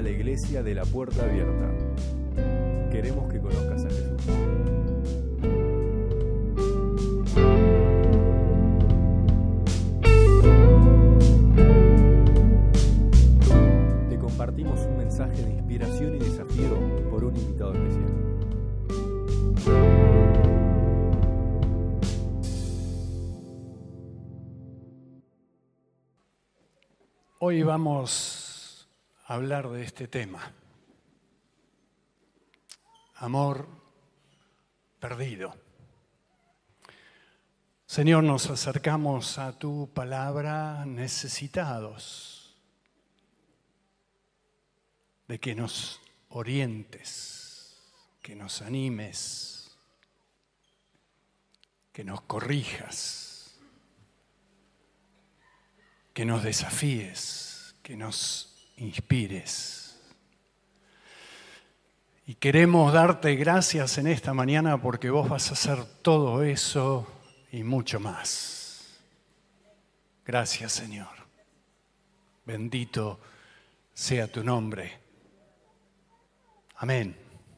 la Iglesia de la Puerta Abierta. Queremos que conozcas a Jesús. Te compartimos un mensaje de inspiración y desafío por un invitado especial. Hoy vamos a hablar de este tema, amor perdido. Señor, nos acercamos a tu palabra necesitados de que nos orientes, que nos animes, que nos corrijas, que nos desafíes, que nos inspires. Y queremos darte gracias en esta mañana porque vos vas a hacer todo eso y mucho más. Gracias, Señor. Bendito sea tu nombre. Amén.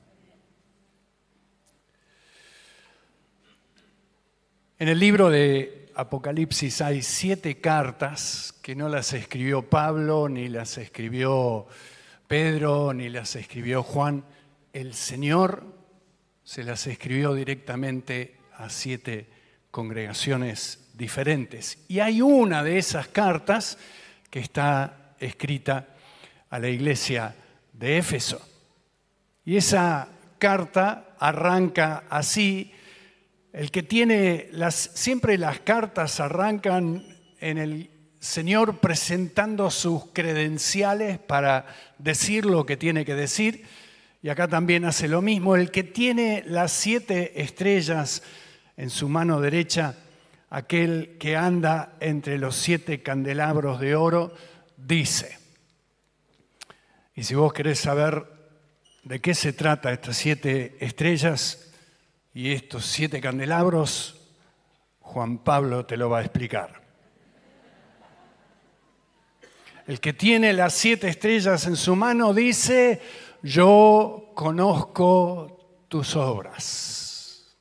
En el libro de Apocalipsis hay 7 cartas que no las escribió Pablo, ni las escribió Pedro, ni las escribió Juan. El Señor se las escribió directamente a 7 congregaciones diferentes. Y hay una de esas cartas que está escrita a la iglesia de Éfeso. Y esa carta arranca así. El que tiene siempre las cartas arrancan en el Señor presentando sus credenciales para decir lo que tiene que decir. Y acá también hace lo mismo. El que tiene las 7 estrellas en su mano derecha, aquel que anda entre los 7 candelabros de oro, dice. Y si vos querés saber de qué se trata estas 7 estrellas y estos 7 candelabros, Juan Pablo te lo va a explicar. El que tiene las 7 estrellas en su mano dice: yo conozco tus obras.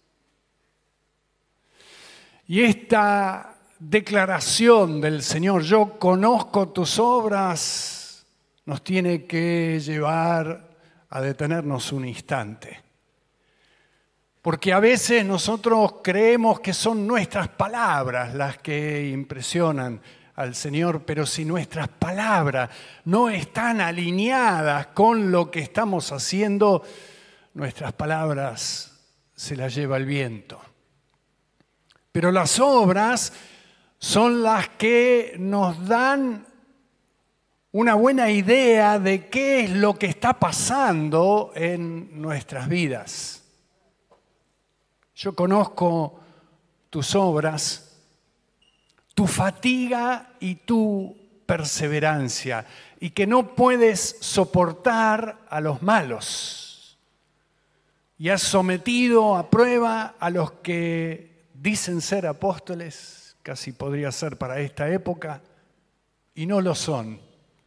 Y esta declaración del Señor, yo conozco tus obras, nos tiene que llevar a detenernos un instante. Porque a veces nosotros creemos que son nuestras palabras las que impresionan al Señor, pero si nuestras palabras no están alineadas con lo que estamos haciendo, nuestras palabras se las lleva el viento. Pero las obras son las que nos dan una buena idea de qué es lo que está pasando en nuestras vidas. Yo conozco tus obras, tu fatiga y tu perseverancia, y que no puedes soportar a los malos. Y has sometido a prueba a los que dicen ser apóstoles, casi podría ser para esta época, y no lo son.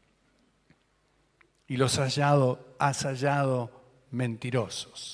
Y los has hallado mentirosos.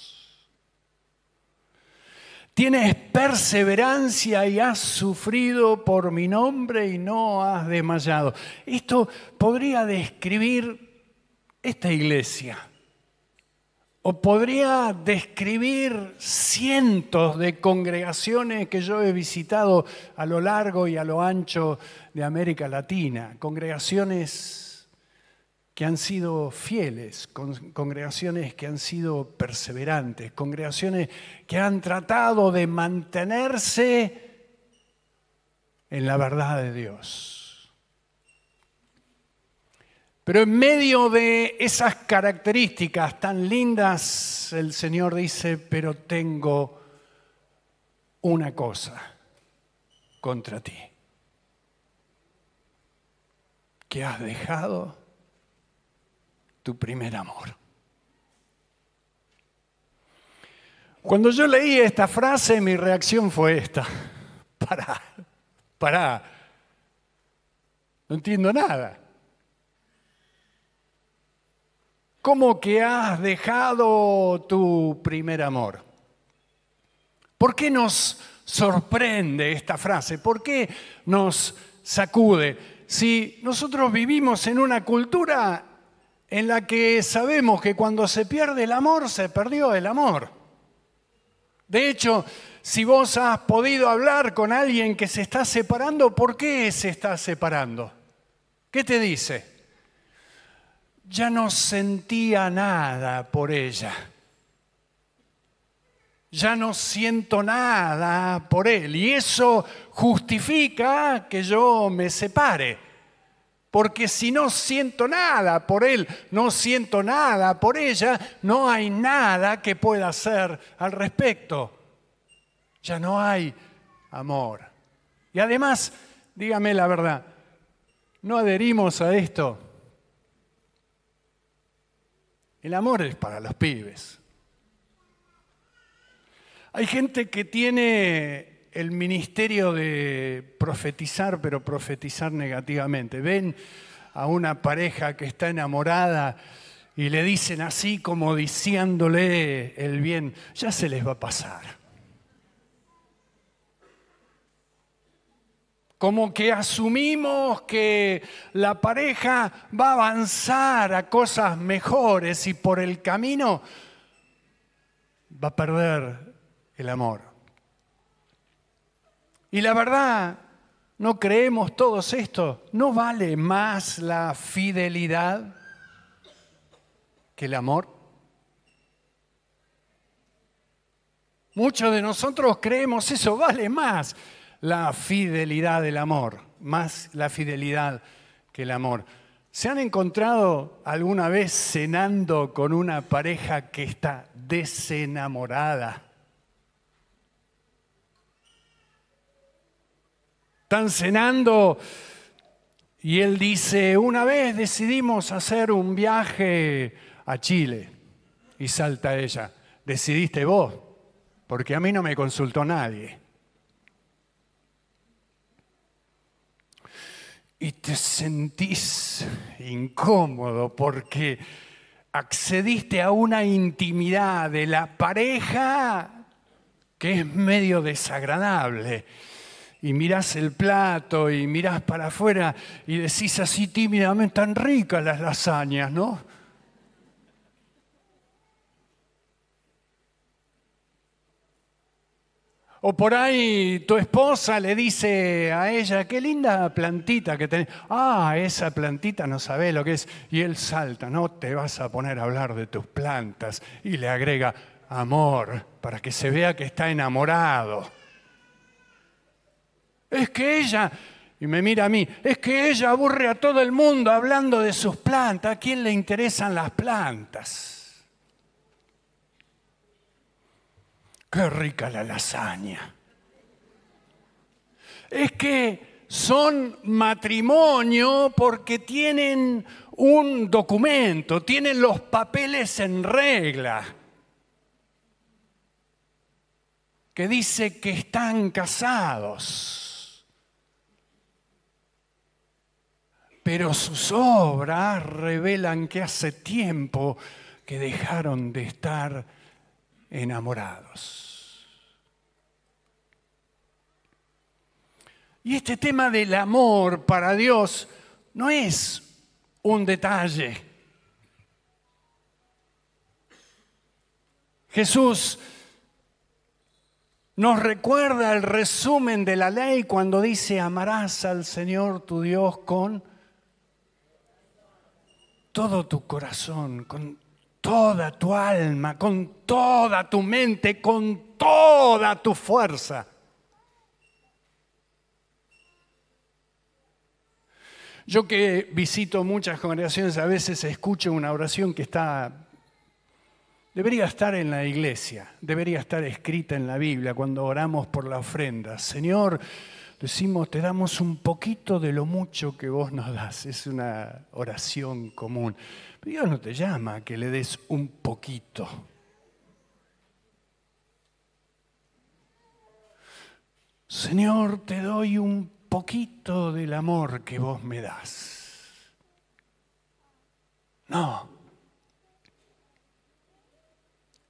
Tienes perseverancia y has sufrido por mi nombre y no has desmayado. Esto podría describir esta iglesia. O podría describir cientos de congregaciones que yo he visitado a lo largo y a lo ancho de América Latina. Congregaciones que han sido fieles, congregaciones que han sido perseverantes, congregaciones que han tratado de mantenerse en la verdad de Dios. Pero en medio de esas características tan lindas, el Señor dice: pero tengo una cosa contra ti, que has dejado tu primer amor. Cuando yo leí esta frase, mi reacción fue esta: pará, no entiendo nada. ¿Cómo que has dejado tu primer amor? ¿Por qué nos sorprende esta frase? ¿Por qué nos sacude? Si nosotros vivimos en una cultura en la que sabemos que cuando se pierde el amor, se perdió el amor. De hecho, si vos has podido hablar con alguien que se está separando, ¿por qué se está separando? ¿Qué te dice? Ya no sentía nada por ella. Ya no siento nada por él. Y eso justifica que yo me separe. Porque si no siento nada por él, no siento nada por ella, no hay nada que pueda hacer al respecto. Ya no hay amor. Y además, dígame la verdad, ¿no adherimos a esto? El amor es para los pibes. Hay gente que tiene el ministerio de profetizar, pero profetizar negativamente. Ven a una pareja que está enamorada y le dicen así como diciéndole el bien, ya se les va a pasar. Como que asumimos que la pareja va a avanzar a cosas mejores y por el camino va a perder el amor. Y la verdad, ¿no creemos todos esto? ¿No vale más la fidelidad que el amor? Muchos de nosotros creemos eso, vale más la fidelidad del amor, más la fidelidad que el amor. ¿Se han encontrado alguna vez cenando con una pareja que está desenamorada? Están cenando y él dice, una vez decidimos hacer un viaje a Chile. Y salta ella, decidiste vos, porque a mí no me consultó nadie. Y te sentís incómodo porque accediste a una intimidad de la pareja que es medio desagradable. Y mirás el plato y mirás para afuera y decís así tímidamente, tan ricas las lasañas, ¿no? O por ahí tu esposa le dice a ella, qué linda plantita que tenés. Ah, esa plantita no sabés lo que es. Y él salta, no te vas a poner a hablar de tus plantas. Y le agrega amor para que se vea que está enamorado. Es que ella, y me mira a mí, es que ella aburre a todo el mundo hablando de sus plantas. ¿A quién le interesan las plantas? ¡Qué rica la lasaña! Es que son matrimonio porque tienen un documento, tienen los papeles en regla, que dice que están casados. Pero sus obras revelan que hace tiempo que dejaron de estar enamorados. Y este tema del amor para Dios no es un detalle. Jesús nos recuerda el resumen de la ley cuando dice amarás al Señor tu Dios con todo tu corazón, con toda tu alma, con toda tu mente, con toda tu fuerza. Yo que visito muchas congregaciones, a veces escucho una oración que debería estar en la iglesia, debería estar escrita en la Biblia cuando oramos por la ofrenda. Señor, decimos, te damos un poquito de lo mucho que vos nos das. Es una oración común. Pero Dios no te llama a que le des un poquito. Señor, te doy un poquito del amor que vos me das. No.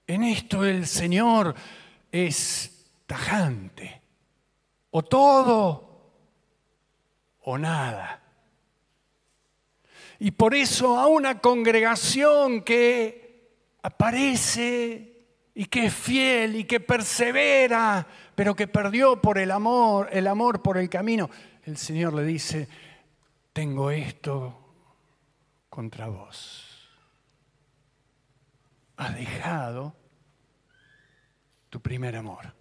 En esto el Señor es tajante. O todo o nada. Y por eso a una congregación que aparece y que es fiel y que persevera, pero que perdió por el amor por el camino, el Señor le dice: tengo esto contra vos. Has dejado tu primer amor.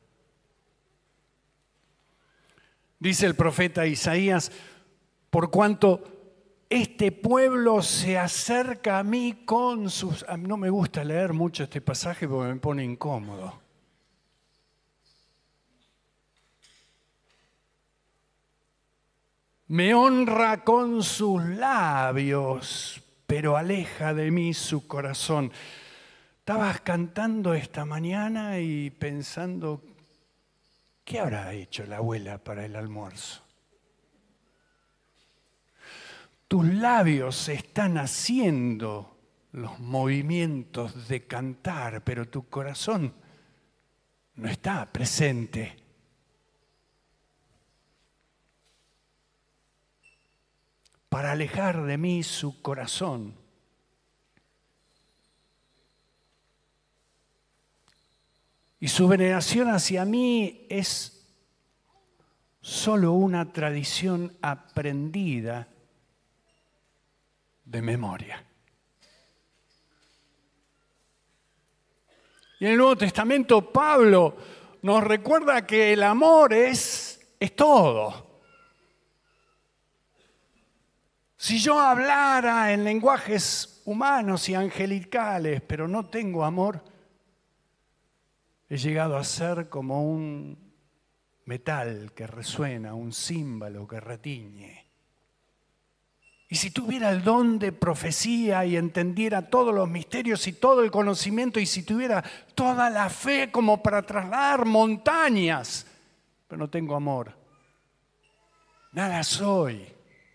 Dice el profeta Isaías: por cuanto este pueblo se acerca a mí con sus... No me gusta leer mucho este pasaje porque me pone incómodo. Me honra con sus labios, pero aleja de mí su corazón. Estabas cantando esta mañana y pensando, ¿qué habrá hecho la abuela para el almuerzo? Tus labios están haciendo los movimientos de cantar, pero tu corazón no está presente. Para alejar de mí su corazón. Y su veneración hacia mí es solo una tradición aprendida de memoria. Y en el Nuevo Testamento Pablo nos recuerda que el amor es todo. Si yo hablara en lenguajes humanos y angelicales, pero no tengo amor, he llegado a ser como un metal que resuena, un címbalo que retiñe. Y si tuviera el don de profecía y entendiera todos los misterios y todo el conocimiento, y si tuviera toda la fe como para trasladar montañas, pero no tengo amor, nada soy.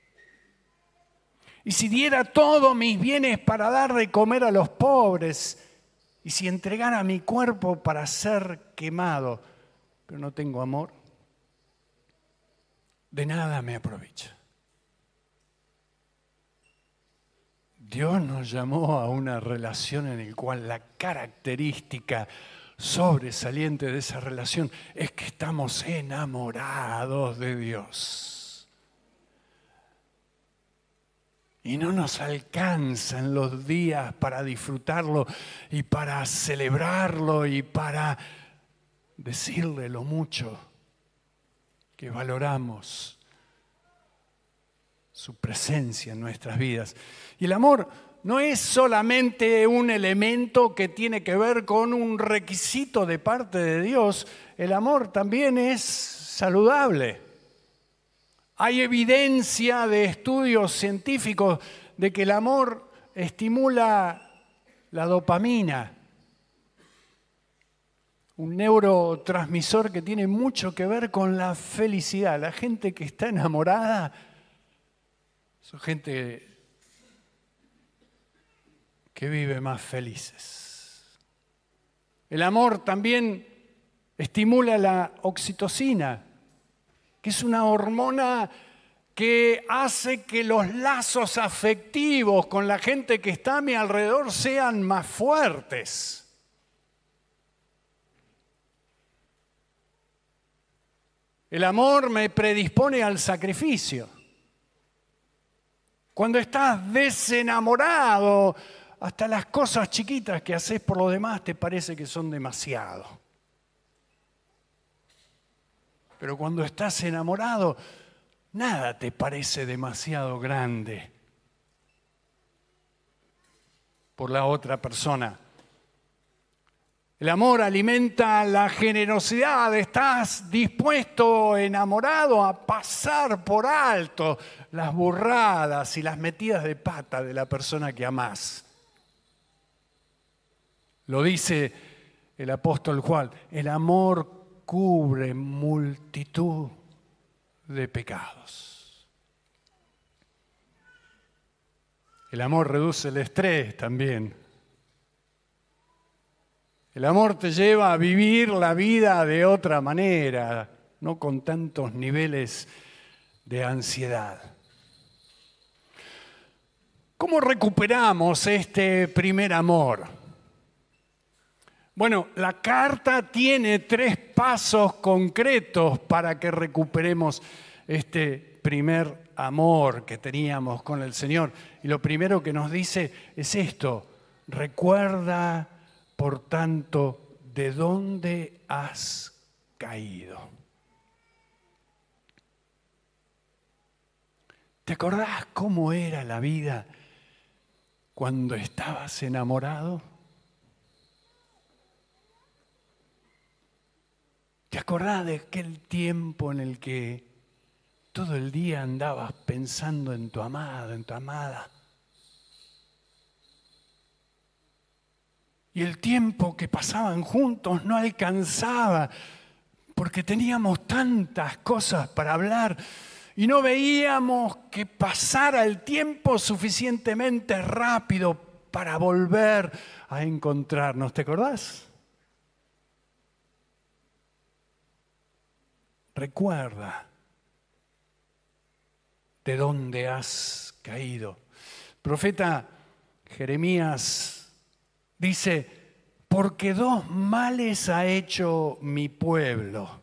Y si diera todos mis bienes para dar de comer a los pobres, y si entregara mi cuerpo para ser quemado, pero no tengo amor, de nada me aprovecha. Dios nos llamó a una relación en la cual la característica sobresaliente de esa relación es que estamos enamorados de Dios. Y no nos alcanzan los días para disfrutarlo y para celebrarlo y para decirle lo mucho que valoramos su presencia en nuestras vidas. Y el amor no es solamente un elemento que tiene que ver con un requisito de parte de Dios. El amor también es saludable. Hay evidencia de estudios científicos de que el amor estimula la dopamina, un neurotransmisor que tiene mucho que ver con la felicidad. La gente que está enamorada son gente que vive más felices. El amor también estimula la oxitocina, que es una hormona que hace que los lazos afectivos con la gente que está a mi alrededor sean más fuertes. El amor me predispone al sacrificio. Cuando estás desenamorado, hasta las cosas chiquitas que haces por los demás te parece que son demasiado. Pero cuando estás enamorado, nada te parece demasiado grande por la otra persona. El amor alimenta la generosidad. Estás dispuesto, enamorado, a pasar por alto las burradas y las metidas de pata de la persona que amás. Lo dice el apóstol Juan: el amor cubre multitud de pecados. El amor reduce el estrés también. El amor te lleva a vivir la vida de otra manera, no con tantos niveles de ansiedad. ¿Cómo recuperamos este primer amor? Bueno, la carta tiene 3 pasos concretos para que recuperemos este primer amor que teníamos con el Señor. Y lo primero que nos dice es esto: recuerda, por tanto, de dónde has caído. ¿Te acordás cómo era la vida cuando estabas enamorado? ¿Te acordás de aquel tiempo en el que todo el día andabas pensando en tu amado, en tu amada? Y el tiempo que pasaban juntos no alcanzaba porque teníamos tantas cosas para hablar y no veíamos que pasara el tiempo suficientemente rápido para volver a encontrarnos. ¿Te acordás? Recuerda de dónde has caído. El profeta Jeremías dice: porque 2 males ha hecho mi pueblo.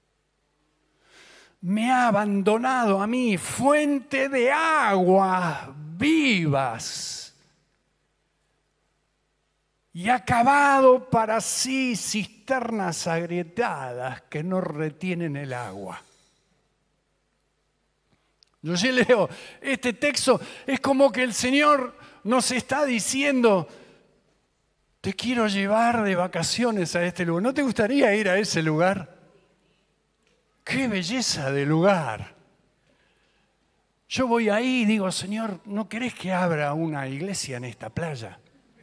Me ha abandonado a mí, fuente de aguas vivas, y ha cavado para sí cisternas agrietadas que no retienen el agua. Yo leo este texto, es como que el Señor nos está diciendo: te quiero llevar de vacaciones a este lugar. ¿No te gustaría ir a ese lugar? ¡Qué belleza de lugar! Yo voy ahí y digo: Señor, ¿no querés que abra una iglesia en esta playa?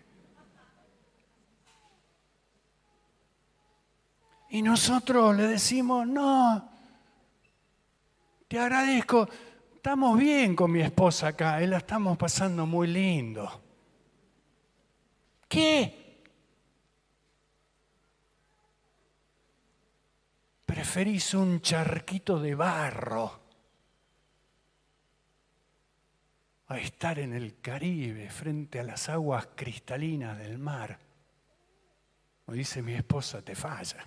Y nosotros le decimos: no, te agradezco, estamos bien con mi esposa acá, la estamos pasando muy lindo. ¿Qué? Preferís un charquito de barro a estar en el Caribe frente a las aguas cristalinas del mar. Como dice mi esposa, te falla.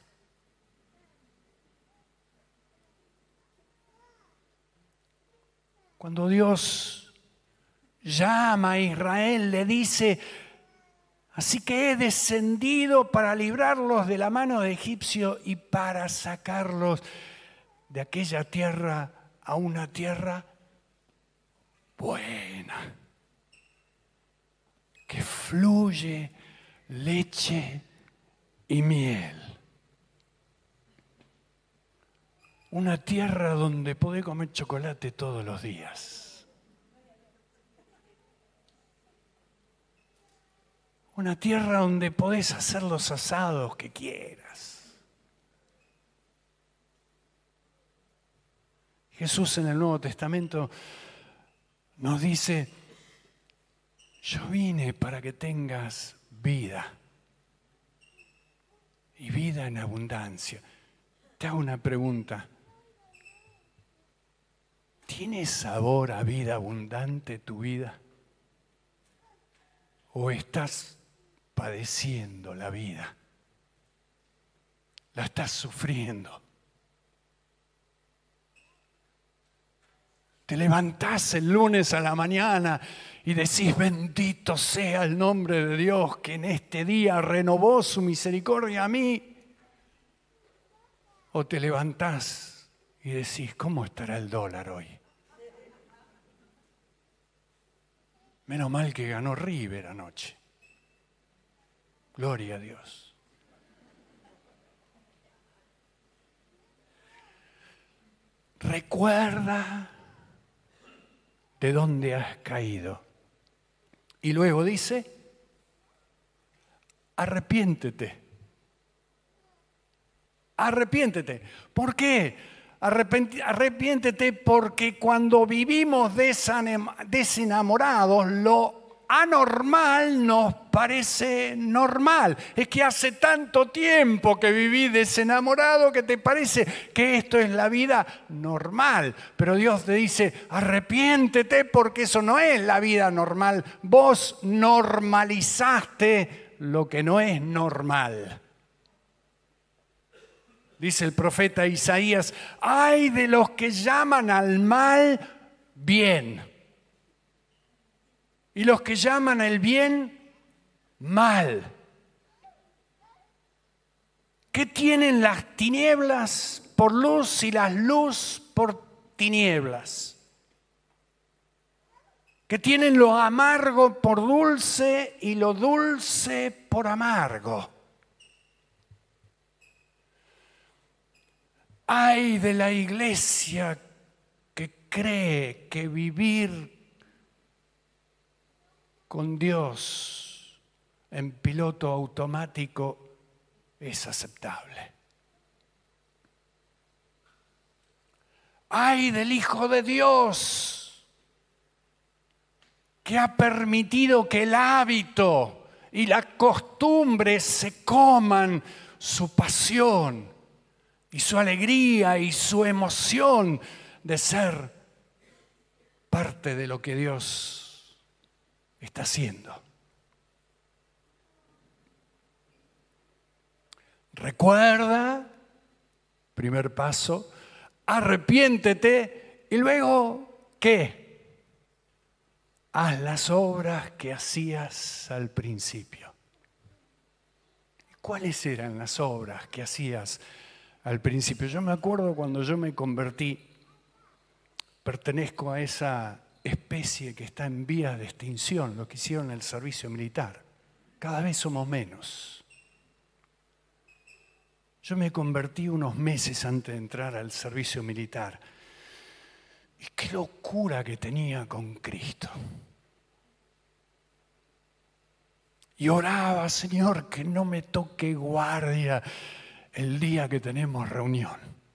Cuando Dios llama a Israel, le dice: así que he descendido para librarlos de la mano de egipcio y para sacarlos de aquella tierra a una tierra buena, que fluye leche y miel. Una tierra donde podés comer chocolate todos los días. Una tierra donde podés hacer los asados que quieras. Jesús en el Nuevo Testamento nos dice: yo vine para que tengas vida y vida en abundancia. Te hago una pregunta: ¿tiene sabor a vida abundante tu vida? ¿O estás padeciendo la vida? ¿La estás sufriendo? Te levantás el lunes a la mañana y decís: bendito sea el nombre de Dios que en este día renovó su misericordia a mí. O te levantás y decís: ¿cómo estará el dólar hoy? Menos mal que ganó River anoche. Gloria a Dios. Recuerda de dónde has caído. Y luego dice: arrepiéntete. Arrepiéntete. ¿Por qué? Arrepiéntete porque cuando vivimos desenamorados, lo anormal nos parece normal. Es que hace tanto tiempo que viví desenamorado que te parece que esto es la vida normal. Pero Dios te dice, arrepiéntete porque eso no es la vida normal. Vos normalizaste lo que no es normal. Dice el profeta Isaías, ay de los que llaman al mal bien y los que llaman el bien mal. ¿Qué tienen las tinieblas por luz y las luz por tinieblas? ¿Qué tienen lo amargo por dulce y lo dulce por amargo? Ay de la iglesia que cree que vivir con Dios en piloto automático es aceptable. Ay del Hijo de Dios que ha permitido que el hábito y la costumbre se coman su pasión y su alegría y su emoción de ser parte de lo que Dios está haciendo. Recuerda, primer paso, arrepiéntete y luego, ¿qué? Haz las obras que hacías al principio. ¿Cuáles eran las obras que hacías al principio? Yo me acuerdo cuando yo me convertí, pertenezco a esa especie que está en vías de extinción, lo que hicieron en el servicio militar. Cada vez somos menos. Yo me convertí unos meses antes de entrar al servicio militar. Y qué locura que tenía con Cristo. Y oraba, Señor, que no me toque guardia el día que tenemos reunión.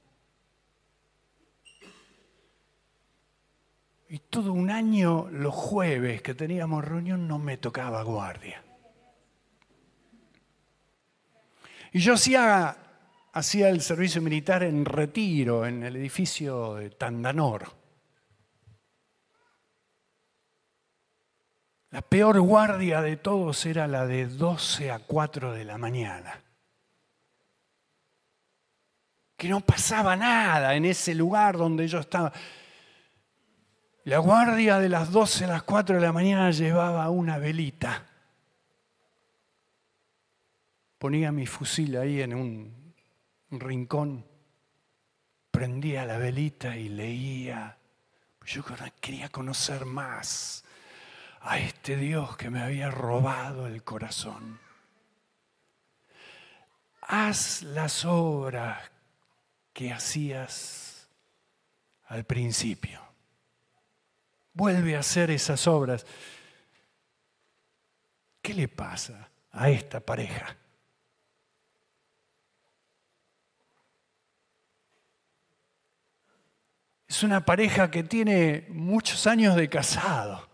Y todo un año, los jueves que teníamos reunión, no me tocaba guardia. Y yo hacía el servicio militar en Retiro, en el edificio de Tandanor. La peor guardia de todos era la de 12 a 4 de la mañana. Que no pasaba nada en ese lugar donde yo estaba. La guardia de las 12 a las 4 de la mañana llevaba una velita. Ponía mi fusil ahí en un rincón, prendía la velita y leía. Yo quería conocer más a este Dios que me había robado el corazón. Haz las obras que hacías al principio. Vuelve a hacer esas obras. ¿Qué le pasa a esta pareja? Es una pareja que tiene muchos años de casado,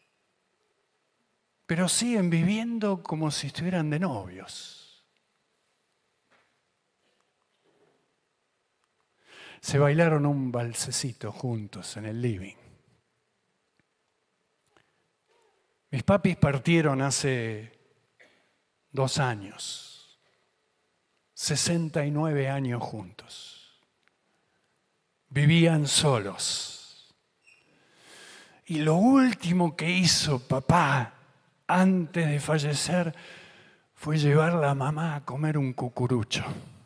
pero siguen viviendo como si estuvieran de novios. Se bailaron un valsecito juntos en el living. Mis papis partieron hace 2 años, 69 años juntos. Vivían solos. Y lo último que hizo papá antes de fallecer fue llevar a la mamá a comer un cucurucho.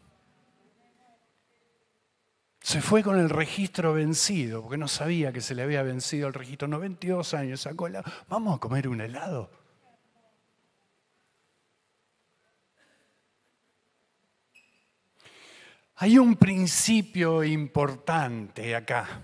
Se fue con el registro vencido, porque no sabía que se le había vencido el registro. 92 años, sacó helado. ¿Vamos a comer un helado? Hay un principio importante acá.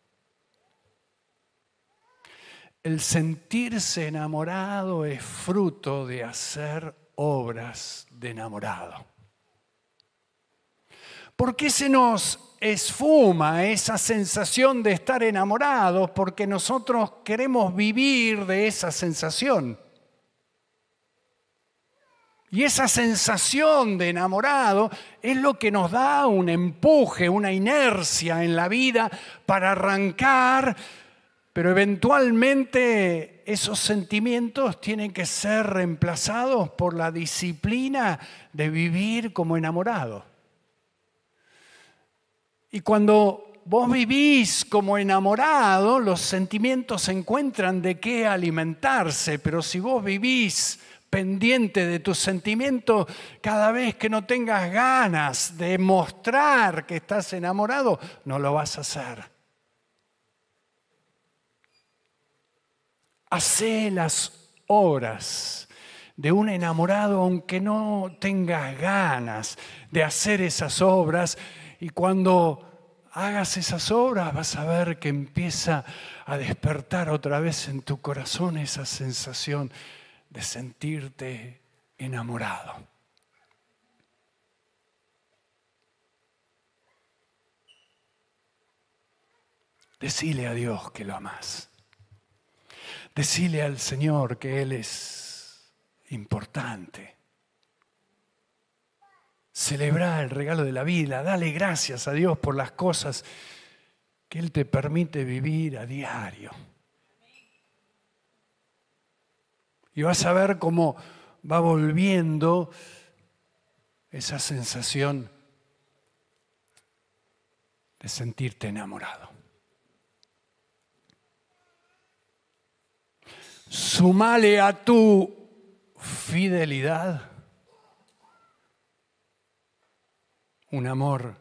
El sentirse enamorado es fruto de hacer obras de enamorado. ¿Por qué se nos esfuma esa sensación de estar enamorados porque nosotros queremos vivir de esa sensación. Y esa sensación de enamorado es lo que nos da un empuje, una inercia en la vida para arrancar, pero eventualmente esos sentimientos tienen que ser reemplazados por la disciplina de vivir como enamorado. Y cuando vos vivís como enamorado, los sentimientos encuentran de qué alimentarse, pero si vos vivís pendiente de tus sentimientos, cada vez que no tengas ganas de mostrar que estás enamorado, no lo vas a hacer. Hacé las obras de un enamorado aunque no tengas ganas de hacer esas obras, y cuando hagas esas obras vas a ver que empieza a despertar otra vez en tu corazón esa sensación de sentirte enamorado. Decile a Dios que lo amás. Decile al Señor que Él es importante. Celebra el regalo de la vida. Dale gracias a Dios por las cosas que Él te permite vivir a diario. Y vas a ver cómo va volviendo esa sensación de sentirte enamorado. Sumale a tu fidelidad un amor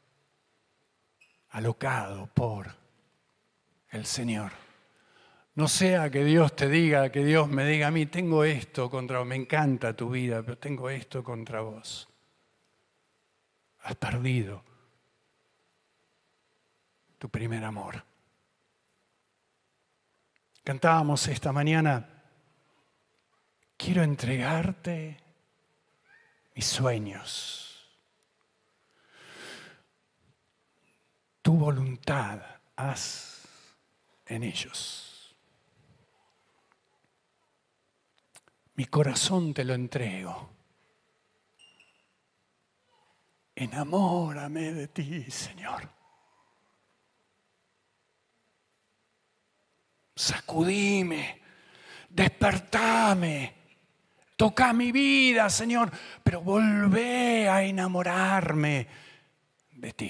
alocado por el Señor. No sea que Dios te diga, que Dios me diga a mí, tengo esto contra vos, me encanta tu vida, pero tengo esto contra vos. Has perdido tu primer amor. Cantábamos esta mañana, quiero entregarte mis sueños. Tu voluntad haz en ellos. Mi corazón te lo entrego. Enamórame de ti, Señor. Sacudime, despertame, toca mi vida, Señor, pero volvé a enamorarme de ti.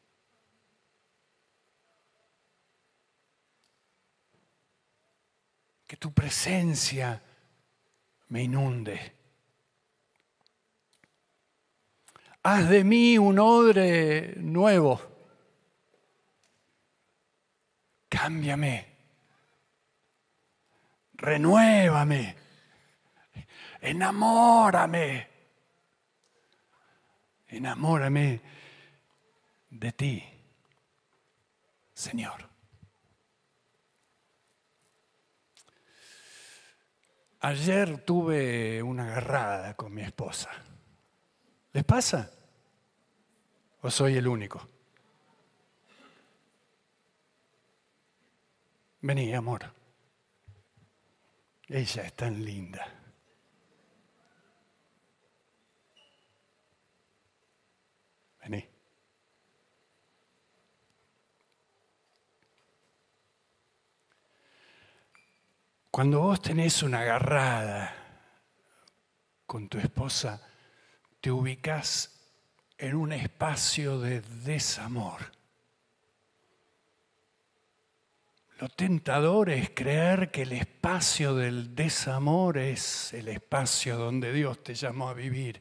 Que tu presencia me inunde. Haz de mí un odre nuevo. Cámbiame. Renuévame. Enamórame. Enamórame de ti, Señor. Ayer tuve una agarrada con mi esposa. ¿Les pasa? ¿O soy el único? Vení, amor. Ella es tan linda. Vení. Cuando vos tenés una agarrada con tu esposa, te ubicás en un espacio de desamor. Lo tentador es creer que el espacio del desamor es el espacio donde Dios te llamó a vivir.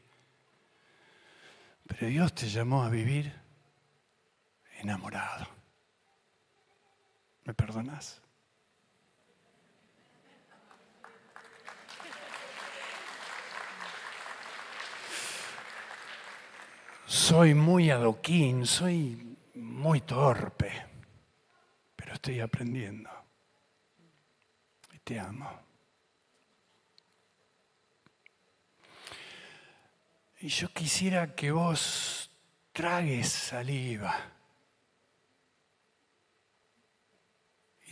Pero Dios te llamó a vivir enamorado. ¿Me perdonás? Soy muy adoquín, soy muy torpe, pero estoy aprendiendo. Y te amo. Y yo quisiera que vos tragues saliva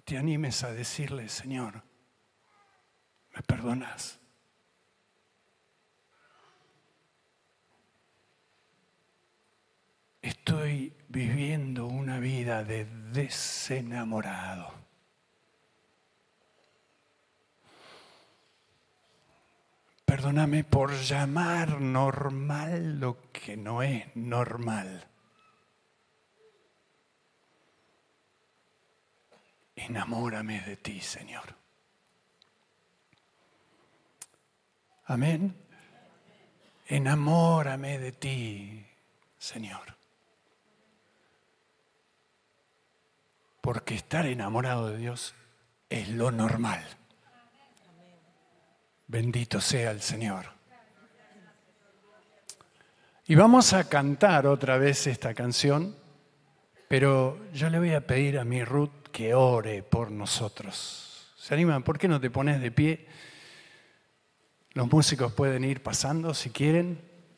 te animes a decirle, Señor, ¿me perdonas? Estoy viviendo una vida de desenamorado. Perdóname por llamar normal lo que no es normal. Enamórame de ti, Señor. Amén. Enamórame de ti, Señor. Porque estar enamorado de Dios es lo normal. Bendito sea el Señor. Y vamos a cantar otra vez esta canción, pero yo le voy a pedir a mi Ruth que ore por nosotros. ¿Se animan? ¿Por qué no te pones de pie? Los músicos pueden ir pasando si quieren.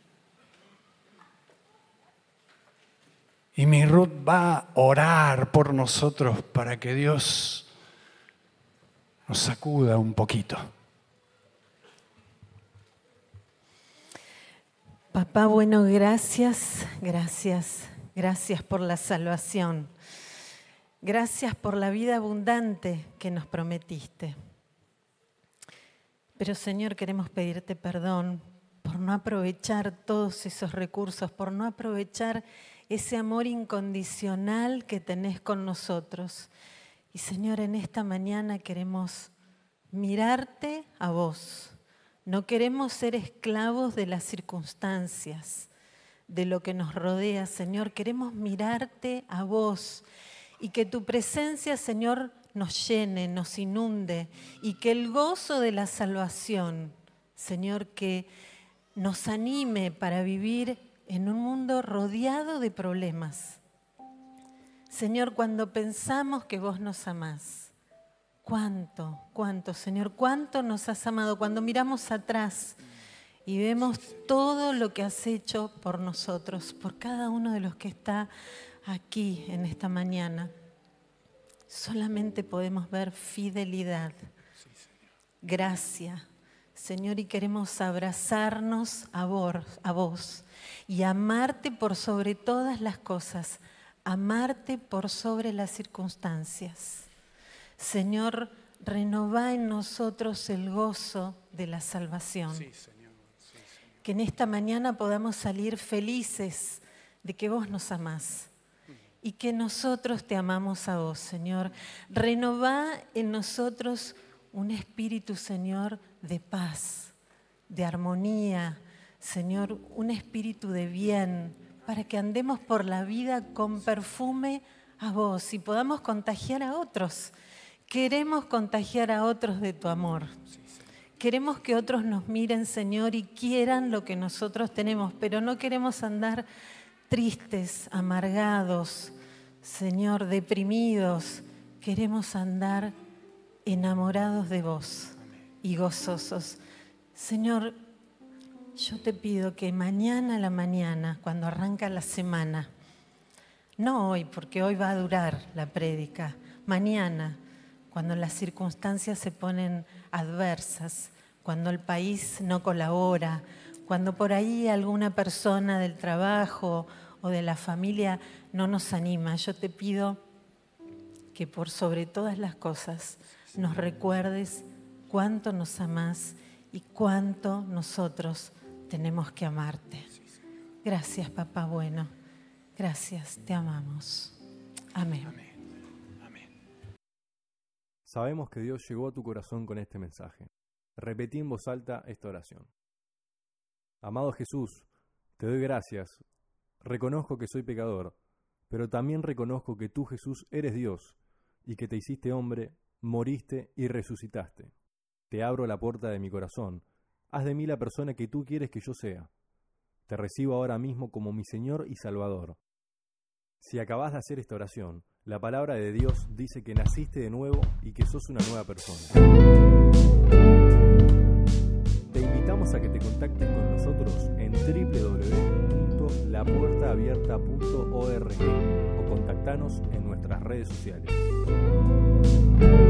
Y mi Ruth va a orar por nosotros para que Dios nos sacuda un poquito. Papá, bueno, gracias por la salvación. Gracias por la vida abundante que nos prometiste. Pero, Señor, queremos pedirte perdón por no aprovechar todos esos recursos, por no aprovechar ese amor incondicional que tenés con nosotros. Y, Señor, en esta mañana queremos mirarte a vos. No queremos ser esclavos de las circunstancias, de lo que nos rodea, Señor. Queremos mirarte a vos y que tu presencia, Señor, nos llene, nos inunde y que el gozo de la salvación, Señor, que nos anime para vivir en un mundo rodeado de problemas. Señor, cuando pensamos que vos nos amás, ¿Cuánto, Señor? ¿Cuánto nos has amado? Cuando miramos atrás y vemos todo lo que has hecho por nosotros, por cada uno de los que está aquí en esta mañana, solamente podemos ver fidelidad, gracia, Señor, y queremos abrazarnos a vos y amarte por sobre todas las cosas, amarte por sobre las circunstancias. Señor, renová en nosotros el gozo de la salvación. Sí, Señor. Sí, Señor. Que en esta mañana podamos salir felices de que vos nos amás y que nosotros te amamos a vos, Señor. Renová en nosotros un espíritu, Señor, de paz, de armonía, Señor, un espíritu de bien, para que andemos por la vida con perfume a vos y podamos contagiar a otros. Queremos contagiar a otros de tu amor. Queremos que otros nos miren, Señor, y quieran lo que nosotros tenemos, pero no queremos andar tristes, amargados, Señor, deprimidos. Queremos andar enamorados de vos y gozosos. Señor, yo te pido que mañana a la mañana, cuando arranca la semana, no hoy, porque hoy va a durar la prédica, mañana, cuando las circunstancias se ponen adversas, cuando el país no colabora, cuando por ahí alguna persona del trabajo o de la familia no nos anima, yo te pido que por sobre todas las cosas nos recuerdes cuánto nos amás y cuánto nosotros tenemos que amarte. Gracias, papá bueno. Gracias, te amamos. Amén. Amén. Amén. Sabemos que Dios llegó a tu corazón con este mensaje. Repetí en voz alta esta oración. Amado Jesús, te doy gracias. Reconozco que soy pecador, pero también reconozco que tú, Jesús, eres Dios y que te hiciste hombre, moriste y resucitaste. Te abro la puerta de mi corazón. Haz de mí la persona que tú quieres que yo sea. Te recibo ahora mismo como mi Señor y Salvador. Si acabas de hacer esta oración, la palabra de Dios dice que naciste de nuevo y que sos una nueva persona. Te invitamos a que te contactes con nosotros en www.lapuertaabierta.org o contactanos en nuestras redes sociales. Dios.